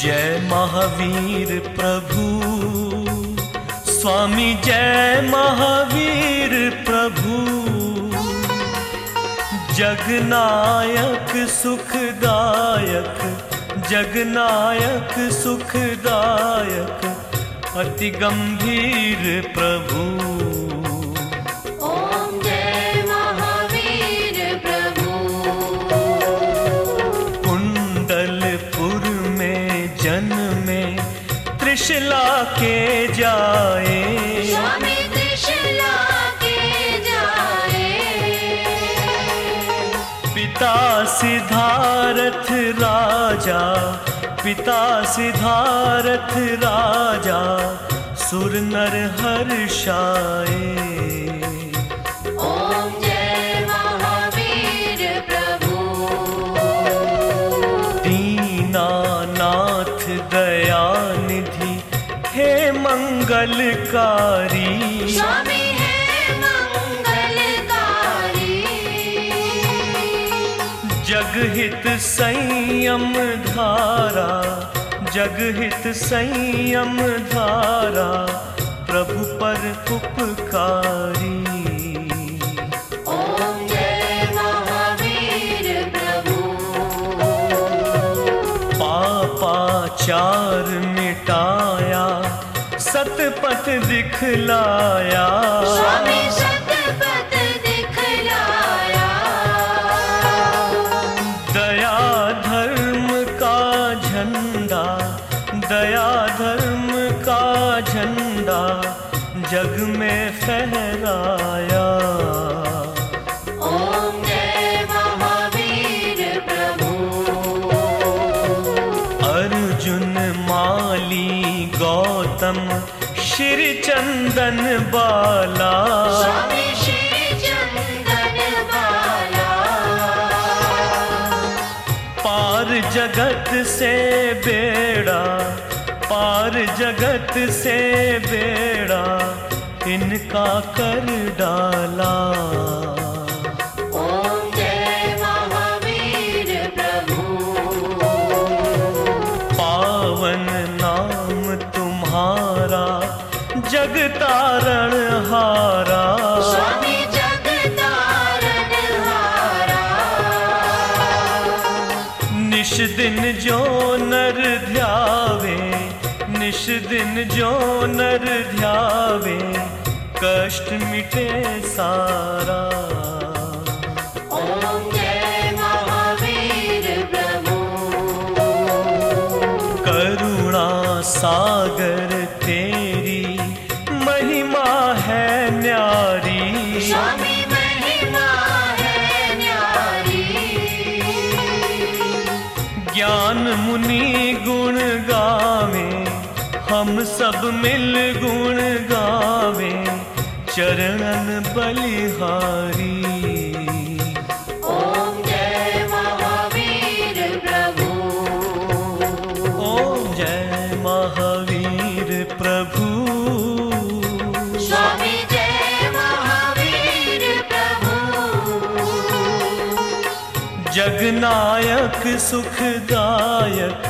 जय महावीर प्रभु स्वामी, जय महावीर प्रभु। जगनायक सुखदायक, जगनायक सुखदायक, अति गंभीर प्रभु। ओम जय महावीर प्रभु। कुंडलपुर में जन्मे त्रिशला के जाए, स्वामी त्रिशला के जाए। पिता सिद्धार्थ राजा, पिता सिद्धार्थ राजा, सुर नर हर्षाए। ओम जय महावीर प्रभु। दीनानाथ दयानिधि हे मंगलकारी, स्वामी है मंगलकारी। जगहित संयम धारा, जगहित संयम धारा, प्रभु पर उपकारी। ओम जय महावीर प्रभु। पापाचार मिटाया, सतपथ दिखलाया, स्वामी सतपथ दिखलाया। दया धर्म का झंडा, दया धर्म का झंडा, जग में फहराया। ओम जय महावीर प्रभु। अर्जुन माली गौतम श्री चंदन बाला, स्वामी श्री चंदन बाला। पार जगत से बेड़ा, पार जगत से बेड़ा, इनका कर डाला। ओम जय महावीर प्रभु। पावन नाम तुम्हारा जग तारण हारा, स्वामी जग तारण हारा। निश दिन जो नर ध्यावे, निश दिन जो नर ध्यावे, कष्ट मिटे सारा। ओम जय महावीर प्रभु। करुणा सागर तेरी महिमा है न्यारी, स्वामी महिमा है न्यारी। ज्ञान मुनि गुण गावे, हम सब मिल गुण गावे, चरणन बलिहारी। ओम जय महावीर प्रभु। ओम जय महावीर प्रभु। स्वामी जय महावीर प्रभु। जगनायक सुखदायक,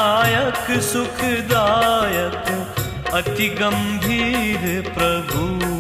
जगनायक सुखदायक, अति गंभीर प्रभु।